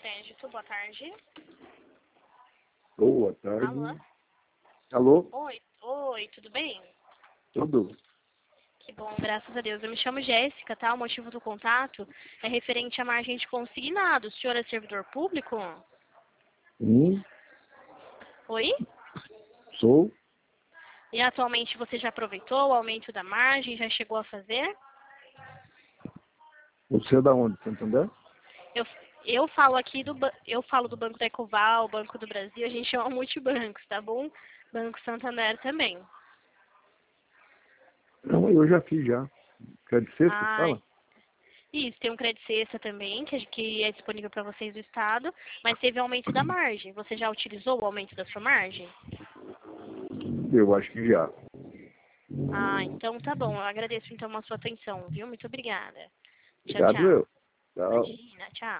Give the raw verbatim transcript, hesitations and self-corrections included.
Crédito, boa tarde. Boa tarde. Alô? Alô? Oi, oi, tudo bem? Tudo? Que bom, graças a Deus. Eu me chamo Jéssica, tá? O motivo do contato é referente à margem de consignado. O senhor é servidor público? Sim, Oi? sou. E atualmente você já aproveitou o aumento da margem? Já chegou a fazer? Você é da onde? Santander? Eu, eu falo aqui do ba- eu falo do Banco da Ecoval, Banco do Brasil, a gente chama multibancos, tá bom? Banco Santander também. Não, eu já fiz já. Quer dizer, você Ai, fala? isso, tem um crédito Cesta também, que, é- que é disponível para vocês do Estado, mas teve aumento da margem. Você já utilizou o aumento da sua margem? Eu acho que já. Ah, então tá bom. Eu agradeço então a sua atenção, viu? Muito obrigada. Tchau, Obrigado tchau. eu. Tchau. Imagina, tchau.